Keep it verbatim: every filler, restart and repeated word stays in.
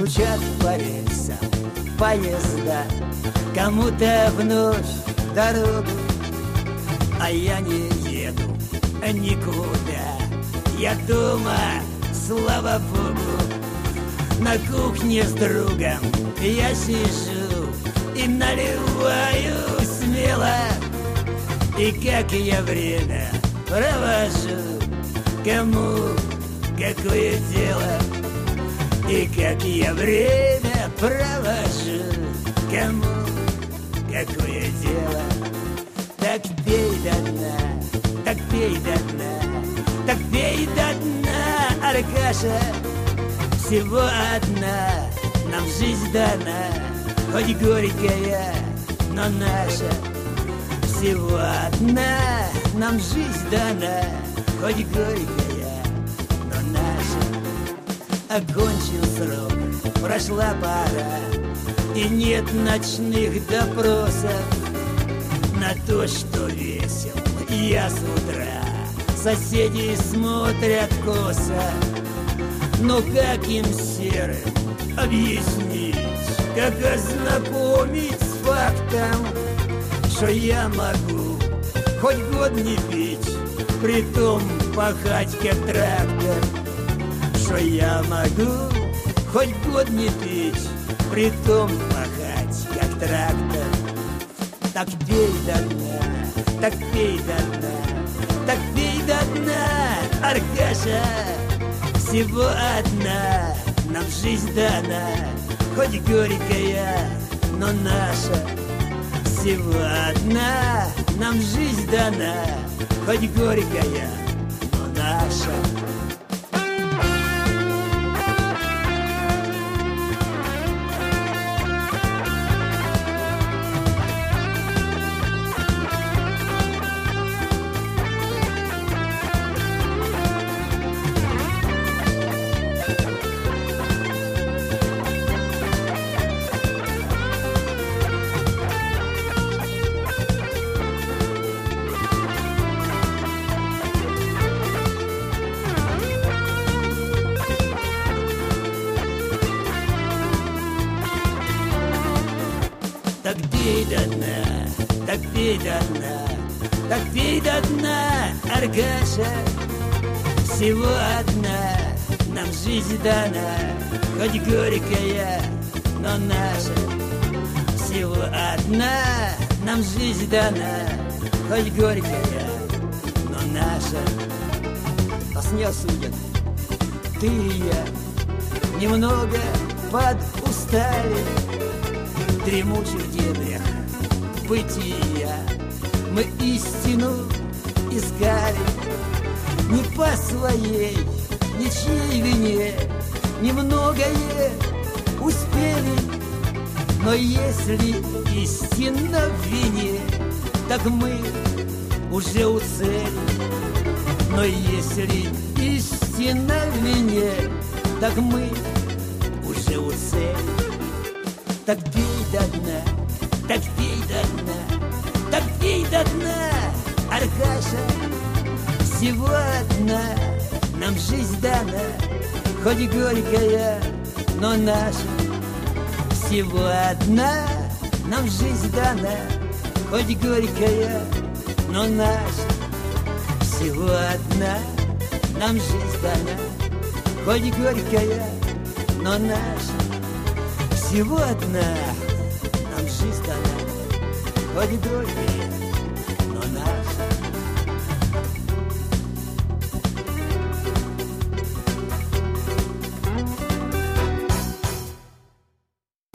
стучат по рельсам поезда, кому-то вновь дорогу, а я не еду никуда. Я дома, слава богу, на кухне с другом я сижу и наливаю смело. И как я время провожу, кому какое дело. И как я время провожу, кому какое дело. Так пей до дна, так пей до дна, так пей до дна, Аркаша. Всего одна нам жизнь дана, хоть горькая, но наша. Всего одна нам жизнь дана, хоть горькая, но наша. Окончил срок, прошла пора, и нет ночных допросов. На то, что весел я с утра, соседи смотрят косо. Но как им серым объяснить, как ознакомить с фактом, что я могу хоть год не пить, притом пахать как трактор. Что я могу хоть год не пить, притом пахать как трактор. Так пей до дна, так пей до дна, так пей до дна, Аркаша. Всего одна нам жизнь дана, хоть горькая, но наша. Всего одна нам жизнь дана, хоть горькая, но наша. Так пей до дна, так пей до дна, так пей до дна, Аркаша. Всего одна нам жизнь дана, хоть горькая, но наша. Всего одна нам жизнь дана, хоть горькая, но наша. По сне судят ты и я, немного подустали. Дремучих дебрях бытия мы истину искали. Не по своей, ничьей вине, немногое успели. Но если истина в вине, так мы уже у цели. Но если истина в вине, так мы уже у цели. Так пей до дна, так пей до дна, так пей до дна, Аркаша. Всего одна нам жизнь дана, хоть горькая, но наша. Всего одна нам жизнь дана, хоть горькая, но наша. Всего одна нам жизнь дана, хоть горькая, но наша. Всего одна нам жизнь дана, хоть горькая,